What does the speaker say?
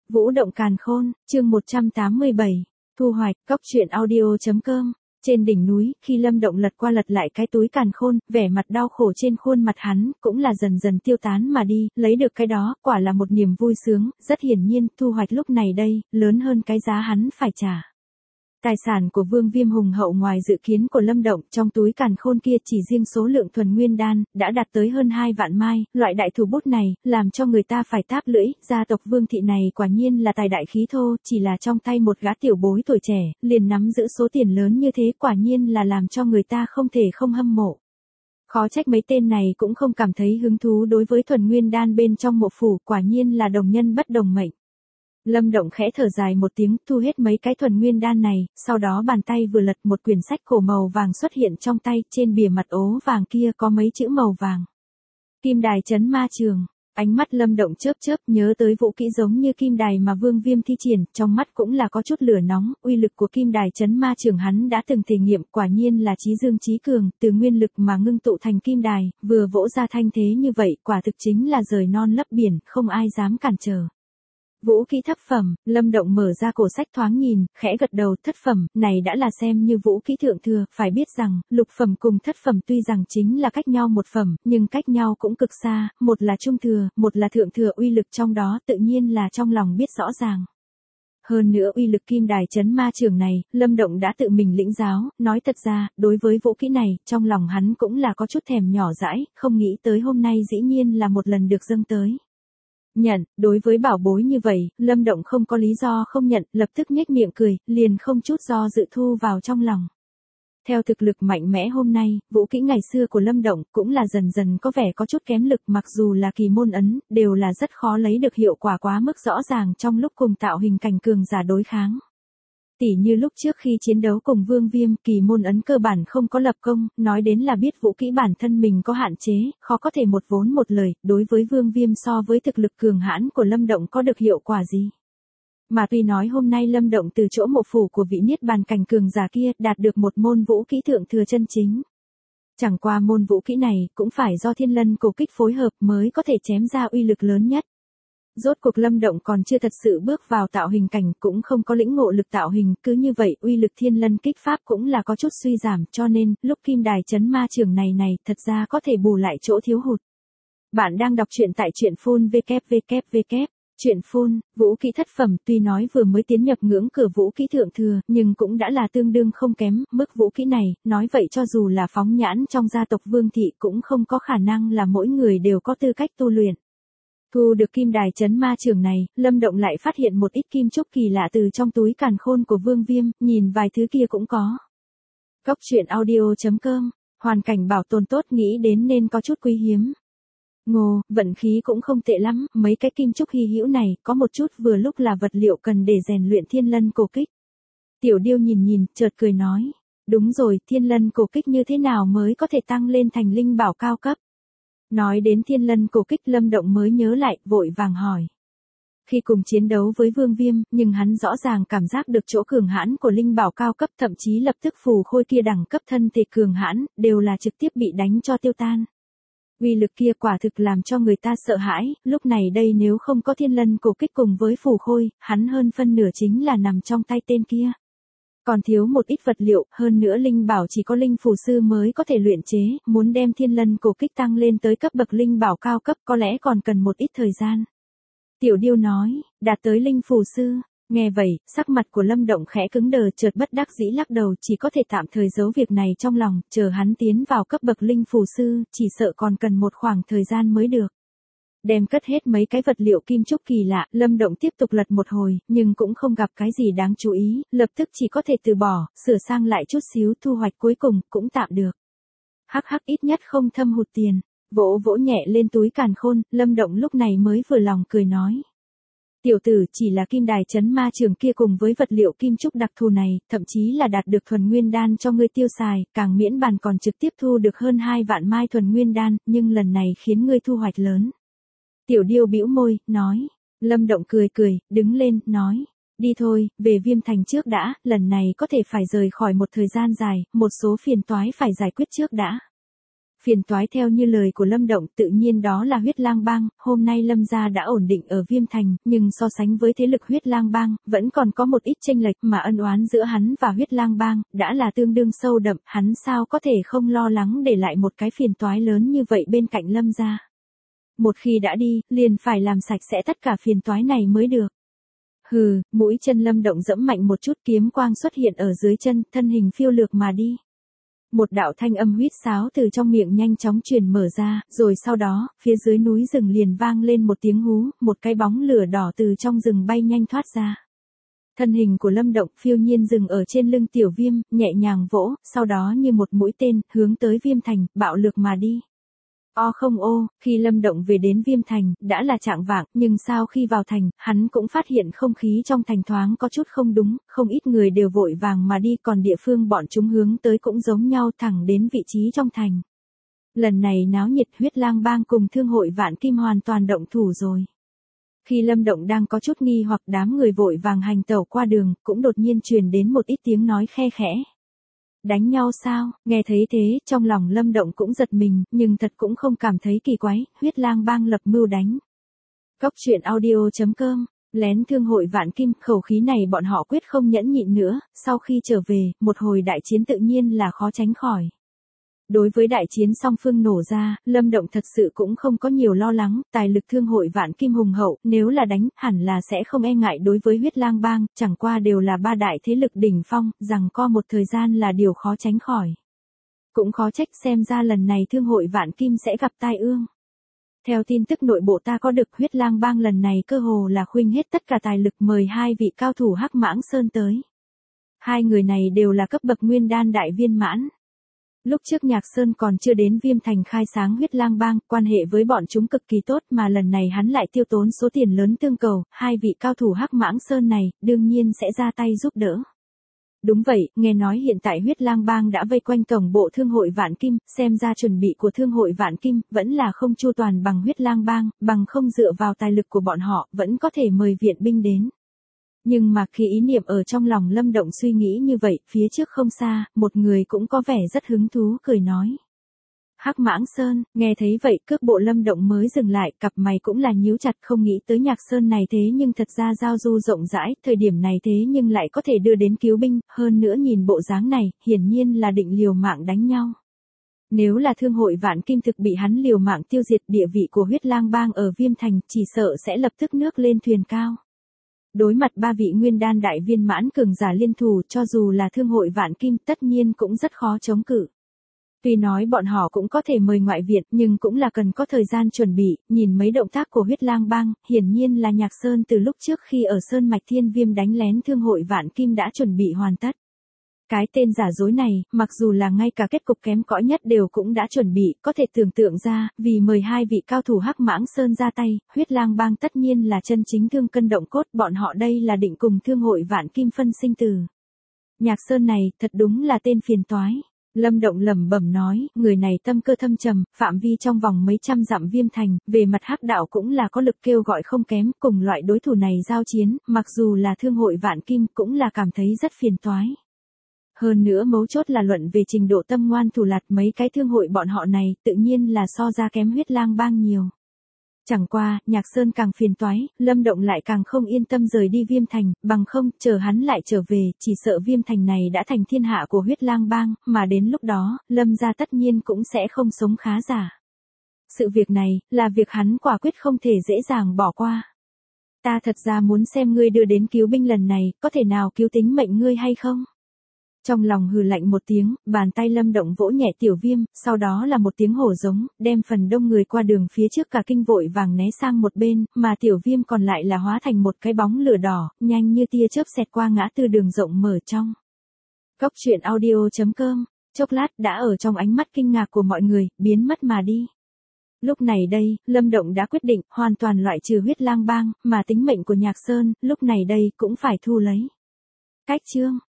Vũ động càn khôn, chương 187, thu hoạch, cóc truyện audio.com. Trên đỉnh núi, khi Lâm Động lật qua lật lại cái túi càn khôn, vẻ mặt đau khổ trên khuôn mặt hắn, cũng là dần dần tiêu tán mà đi, lấy được cái đó, quả là một niềm vui sướng, rất hiển nhiên, thu hoạch lúc này đây, lớn hơn cái giá hắn phải trả. Tài sản của Vương Viêm hùng hậu ngoài dự kiến của Lâm Động, trong túi càn khôn kia chỉ riêng số lượng thuần nguyên đan, đã đạt tới hơn 2 vạn mai, loại đại thủ bút này, làm cho người ta phải táp lưỡi, gia tộc Vương thị này quả nhiên là tài đại khí thô, chỉ là trong tay một gã tiểu bối tuổi trẻ, liền nắm giữ số tiền lớn như thế quả nhiên là làm cho người ta không thể không hâm mộ. Khó trách mấy tên này cũng không cảm thấy hứng thú đối với thuần nguyên đan bên trong mộ phủ, quả nhiên là đồng nhân bất đồng mệnh. Lâm Động khẽ thở dài một tiếng, thu hết mấy cái thuần nguyên đan này, sau đó bàn tay vừa lật một quyển sách cổ màu vàng xuất hiện trong tay, trên bìa mặt ố vàng kia có mấy chữ màu vàng. Kim đài trấn ma trường, ánh mắt Lâm Động chớp chớp nhớ tới vũ kỹ giống như kim đài mà Vương Viêm thi triển, trong mắt cũng là có chút lửa nóng, uy lực của kim đài trấn ma trường hắn đã từng thể nghiệm, quả nhiên là chí dương chí cường, từ nguyên lực mà ngưng tụ thành kim đài, vừa vỗ ra thanh thế như vậy, quả thực chính là rời non lấp biển, không ai dám cản trở. Vũ kỹ thất phẩm, Lâm Động mở ra cổ sách thoáng nhìn, khẽ gật đầu, thất phẩm, này đã là xem như vũ kỹ thượng thừa, phải biết rằng, lục phẩm cùng thất phẩm tuy rằng chính là cách nhau một phẩm, nhưng cách nhau cũng cực xa, một là trung thừa, một là thượng thừa, uy lực trong đó tự nhiên là trong lòng biết rõ ràng. Hơn nữa uy lực kim đài trấn ma trường này, Lâm Động đã tự mình lĩnh giáo, nói thật ra, đối với vũ kỹ này, trong lòng hắn cũng là có chút thèm nhỏ dãi, không nghĩ tới hôm nay dĩ nhiên là một lần được dâng tới. Nhận, đối với bảo bối như vậy, Lâm Động không có lý do không nhận, lập tức nhếch miệng cười, liền không chút do dự thu vào trong lòng. Theo thực lực mạnh mẽ hôm nay, vũ kỹ ngày xưa của Lâm Động cũng là dần dần có vẻ có chút kém lực, mặc dù là kỳ môn ấn, đều là rất khó lấy được hiệu quả quá mức rõ ràng trong lúc cùng tạo hình cảnh cường giả đối kháng. Tỉ như lúc trước khi chiến đấu cùng Vương Viêm, kỳ môn ấn cơ bản không có lập công, nói đến là biết vũ kỹ bản thân mình có hạn chế, khó có thể một vốn một lời, đối với Vương Viêm so với thực lực cường hãn của Lâm Động có được hiệu quả gì. Mà tuy nói hôm nay Lâm Động từ chỗ mộ phủ của vị niết bàn cảnh cường giả kia đạt được một môn vũ kỹ thượng thừa chân chính. Chẳng qua môn vũ kỹ này cũng phải do Thiên Lân cổ kích phối hợp mới có thể chém ra uy lực lớn nhất. Rốt cuộc Lâm Động còn chưa thật sự bước vào tạo hình cảnh, cũng không có lĩnh ngộ lực tạo hình, cứ như vậy uy lực Thiên Lân kích pháp cũng là có chút suy giảm, cho nên, lúc kim đài trấn ma trường này thật ra có thể bù lại chỗ thiếu hụt. Bạn đang đọc truyện tại truyện phun www. Truyện phun, vũ kỹ thất phẩm tuy nói vừa mới tiến nhập ngưỡng cửa vũ kỹ thượng thừa, nhưng cũng đã là tương đương không kém, mức vũ kỹ này, nói vậy cho dù là phóng nhãn trong gia tộc Vương thị cũng không có khả năng là mỗi người đều có tư cách tu luyện. Thu được kim đài trấn ma trường này, Lâm Động lại phát hiện một ít kim trúc kỳ lạ từ trong túi càn khôn của Vương Viêm, nhìn vài thứ kia cũng có. Cóc truyện audio.com, hoàn cảnh bảo tồn tốt nghĩ đến nên có chút quý hiếm. Ngô, vận khí cũng không tệ lắm, mấy cái kim trúc hy hữu này, có một chút vừa lúc là vật liệu cần để rèn luyện Thiên Lân cổ kích. Tiểu Điêu nhìn, chợt cười nói, đúng rồi, Thiên Lân cổ kích như thế nào mới có thể tăng lên thành linh bảo cao cấp? Nói đến Thiên Lân cổ kích Lâm Động mới nhớ lại, vội vàng hỏi. Khi cùng chiến đấu với Vương Viêm, nhưng hắn rõ ràng cảm giác được chỗ cường hãn của linh bảo cao cấp, thậm chí lập tức phù khôi kia đẳng cấp thân thể cường hãn, đều là trực tiếp bị đánh cho tiêu tan. Uy lực kia quả thực làm cho người ta sợ hãi, lúc này đây nếu không có Thiên Lân cổ kích cùng với phù khôi, hắn hơn phân nửa chính là nằm trong tay tên kia. Còn thiếu một ít vật liệu, hơn nữa linh bảo chỉ có linh phù sư mới có thể luyện chế, muốn đem Thiên Lân cổ kích tăng lên tới cấp bậc linh bảo cao cấp có lẽ còn cần một ít thời gian. Tiểu Điêu nói, đạt tới linh phù sư, nghe vậy, sắc mặt của Lâm Động khẽ cứng đờ, chợt bất đắc dĩ lắc đầu, chỉ có thể tạm thời giấu việc này trong lòng, chờ hắn tiến vào cấp bậc linh phù sư, chỉ sợ còn cần một khoảng thời gian mới được. Đem cất hết mấy cái vật liệu kim trúc kỳ lạ, Lâm Động tiếp tục lật một hồi, nhưng cũng không gặp cái gì đáng chú ý, lập tức chỉ có thể từ bỏ, sửa sang lại chút xíu, thu hoạch cuối cùng, cũng tạm được. Hắc ít nhất không thâm hụt tiền, vỗ nhẹ lên túi càn khôn, Lâm Động lúc này mới vừa lòng cười nói. Tiểu tử, chỉ là kim đài trấn ma trường kia cùng với vật liệu kim trúc đặc thù này, thậm chí là đạt được thuần nguyên đan cho ngươi tiêu xài, càng miễn bàn còn trực tiếp thu được hơn 2 vạn mai thuần nguyên đan, nhưng lần này khiến ngươi thu hoạch lớn. Tiểu Điêu bĩu môi, nói. Lâm Động cười, đứng lên, nói. Đi thôi, về Viêm Thành trước đã, lần này có thể phải rời khỏi một thời gian dài, một số phiền toái phải giải quyết trước đã. Phiền toái theo như lời của Lâm Động tự nhiên đó là huyết lang bang, hôm nay Lâm gia đã ổn định ở Viêm Thành, nhưng so sánh với thế lực huyết lang bang, vẫn còn có một ít chênh lệch mà ân oán giữa hắn và huyết lang bang, đã là tương đương sâu đậm, hắn sao có thể không lo lắng để lại một cái phiền toái lớn như vậy bên cạnh Lâm gia. Một khi đã đi, liền phải làm sạch sẽ tất cả phiền toái này mới được. Hừ, mũi chân Lâm Động giẫm mạnh một chút, kiếm quang xuất hiện ở dưới chân, thân hình phiêu lược mà đi. Một đạo thanh âm huýt sáo từ trong miệng nhanh chóng truyền mở ra, rồi sau đó, phía dưới núi rừng liền vang lên một tiếng hú, một cái bóng lửa đỏ từ trong rừng bay nhanh thoát ra. Thân hình của Lâm Động phiêu nhiên dừng ở trên lưng Tiểu Viêm, nhẹ nhàng vỗ, sau đó như một mũi tên, hướng tới Viêm Thành, bạo lực mà đi. O không ô, khi Lâm Động về đến Viêm Thành, đã là chạng vạng, nhưng sau khi vào thành, hắn cũng phát hiện không khí trong thành thoáng có chút không đúng, không ít người đều vội vàng mà đi, còn địa phương bọn chúng hướng tới cũng giống nhau, thẳng đến vị trí trong thành. Lần này náo nhiệt, huyết lang bang cùng thương hội Vạn Kim hoàn toàn động thủ rồi. Khi Lâm Động đang có chút nghi hoặc, đám người vội vàng hành tẩu qua đường, cũng đột nhiên truyền đến một ít tiếng nói khe khẽ. Đánh nhau sao? Nghe thấy thế, trong lòng Lâm Động cũng giật mình, nhưng thật cũng không cảm thấy kỳ quái, huyết lang bang lập mưu đánh. Cốc truyện audio.com, lén thương hội Vạn Kim, khẩu khí này bọn họ quyết không nhẫn nhịn nữa, sau khi trở về, một hồi đại chiến tự nhiên là khó tránh khỏi. Đối với đại chiến song phương nổ ra, Lâm Động thật sự cũng không có nhiều lo lắng, tài lực thương hội Vạn Kim hùng hậu, nếu là đánh, hẳn là sẽ không e ngại đối với huyết lang bang, chẳng qua đều là ba đại thế lực đỉnh phong, rằng co một thời gian là điều khó tránh khỏi. Cũng khó trách xem ra lần này thương hội Vạn Kim sẽ gặp tai ương. Theo tin tức nội bộ ta có được, huyết lang bang lần này cơ hồ là khuynh hết tất cả tài lực mời hai vị cao thủ Hắc Mãng Sơn tới. Hai người này đều là cấp bậc nguyên đan đại viên mãn. Lúc trước Nhạc Sơn còn chưa đến Viêm Thành khai sáng huyết lang bang, quan hệ với bọn chúng cực kỳ tốt, mà lần này hắn lại tiêu tốn số tiền lớn tương cầu, hai vị cao thủ Hắc Mãng Sơn này, đương nhiên sẽ ra tay giúp đỡ. Đúng vậy, nghe nói hiện tại huyết lang bang đã vây quanh tổng bộ thương hội Vạn Kim, xem ra chuẩn bị của thương hội Vạn Kim, vẫn là không chu toàn bằng huyết lang bang, bằng không dựa vào tài lực của bọn họ, vẫn có thể mời viện binh đến. Nhưng mà khi ý niệm ở trong lòng Lâm Động suy nghĩ như vậy, phía trước không xa, một người cũng có vẻ rất hứng thú cười nói. Hắc Mãng Sơn, nghe thấy vậy cước bộ Lâm Động mới dừng lại, cặp mày cũng là nhíu chặt, không nghĩ tới Nhạc Sơn này thế nhưng thật ra giao du rộng rãi, thời điểm này thế nhưng lại có thể đưa đến cứu binh, hơn nữa nhìn bộ dáng này, hiển nhiên là định liều mạng đánh nhau. Nếu là thương hội Vạn Kim thực bị hắn liều mạng tiêu diệt, địa vị của huyết lang bang ở Viêm Thành, chỉ sợ sẽ lập tức nước lên thuyền cao. Đối mặt ba vị nguyên đan đại viên mãn cường giả liên thủ, cho dù là thương hội Vạn Kim tất nhiên cũng rất khó chống cự. Tuy nói bọn họ cũng có thể mời ngoại viện, nhưng cũng là cần có thời gian chuẩn bị, nhìn mấy động tác của huyết lang bang, hiển nhiên là Nhạc Sơn từ lúc trước khi ở Sơn Mạch Thiên Viêm đánh lén thương hội Vạn Kim đã chuẩn bị hoàn tất. Cái tên giả dối này, mặc dù là ngay cả kết cục kém cỏi nhất đều cũng đã chuẩn bị, có thể tưởng tượng ra, vì mời hai vị cao thủ Hắc Mãng Sơn ra tay, huyết lang bang tất nhiên là chân chính thương cân động cốt, bọn họ đây là định cùng thương hội Vạn Kim phân sinh tử. Nhạc Sơn này, thật đúng là tên phiền toái. Lâm Động lẩm bẩm nói, người này tâm cơ thâm trầm, phạm vi trong vòng mấy trăm dặm Viêm Thành, về mặt hắc đạo cũng là có lực kêu gọi không kém, cùng loại đối thủ này giao chiến, mặc dù là thương hội Vạn Kim cũng là cảm thấy rất phiền toái. Hơn nữa mấu chốt là luận về trình độ tâm ngoan thủ lạt, mấy cái thương hội bọn họ này, tự nhiên là so ra kém huyết lang bang nhiều. Chẳng qua, Nhạc Sơn càng phiền toái, Lâm Động lại càng không yên tâm rời đi Viêm Thành, bằng không, chờ hắn lại trở về, chỉ sợ Viêm Thành này đã thành thiên hạ của huyết lang bang, mà đến lúc đó, Lâm gia tất nhiên cũng sẽ không sống khá giả. Sự việc này, là việc hắn quả quyết không thể dễ dàng bỏ qua. Ta thật ra muốn xem ngươi đưa đến cứu binh lần này, có thể nào cứu tính mệnh ngươi hay không? Trong lòng hừ lạnh một tiếng, bàn tay Lâm Động vỗ nhẹ Tiểu Viêm, sau đó là một tiếng hổ giống, đem phần đông người qua đường phía trước cả kinh vội vàng né sang một bên, mà Tiểu Viêm còn lại là hóa thành một cái bóng lửa đỏ, nhanh như tia chớp xẹt qua ngã tư đường rộng mở trong. Cốc truyện audio.com, chốc lát đã ở trong ánh mắt kinh ngạc của mọi người, biến mất mà đi. Lúc này đây, Lâm Động đã quyết định, hoàn toàn loại trừ huyết lang bang, mà tính mệnh của Nhạc Sơn, lúc này đây cũng phải thu lấy. Cách chương